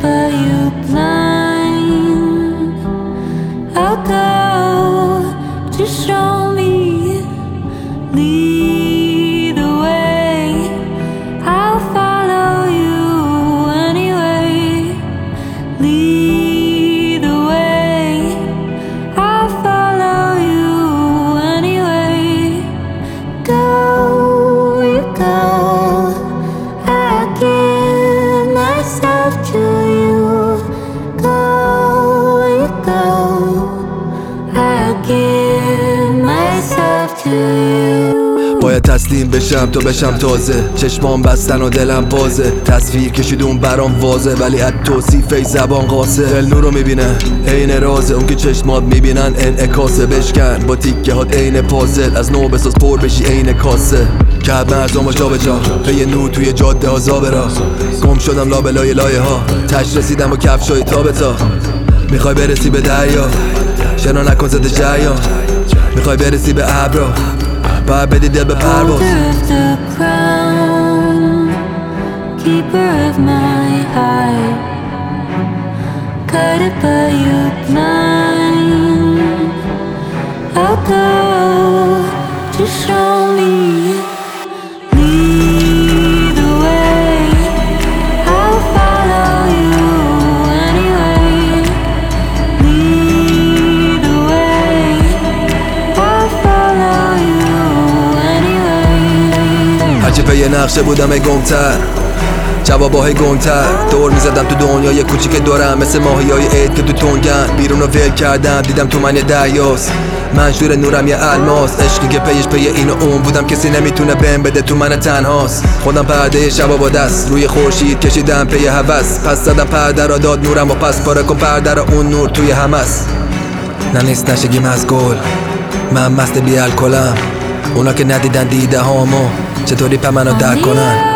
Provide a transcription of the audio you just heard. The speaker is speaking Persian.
but you blind. I'll go to show me, lead the way. I'll follow you anyway. Lead the way. I'll follow you anyway. Go, you go. I give myself to you. Go, you go. I give myself to you. باید تسلیم بشم تا بشم تازه. چشمام بستن و دلم بازه. تصویر کشیدون برام واضحه ولی از توصیفه زبان قاصه. دل نورو میبینه عین رازه، اون که چشمات میبینن انعکاسه. بشکن با تیکه هات عین پازل، از نو بساز پر بشی عین کاسه. کرد مرزامو جا به جا، پی نور توی جاده ها زابرا. گم شدم لابلای لایه ها، تش رسیدم و کفشای تا به تا. میخوای برسی به دریا، شنا نکن زده جریان. میخوای برسی به ابرا، باید بدی دل به پرواز. Keeper of my heart, cut it but you blind. I'll go to show me, lead the way. I'll follow you anyway. Lead the way. I'll follow you anyway. هرچی پی نقشه بودم گمتر، جوابای گنگتر. دور میزدم تو دنیای کوچیک دورم، مثل ماهیای عید که تو تنگن. بیرون رو ول کردم دیدم تو من یه دریاست، منشور نورم یه الماس. عشقی که پیش پی این و اون بودم، کسی نمیتونه بهم بده تو من تنهاست. خودم پرده شبا با دست روی خورشید کشیدم پی هوس. پس زدم پرده را داد نورم و پس پاره کن پرده را، اون نور توی همس. نه نیست نشگیم از گل، من مست بی الکلم. اونا که ندیدن دیده هامو چطوری پا منو درک کنن.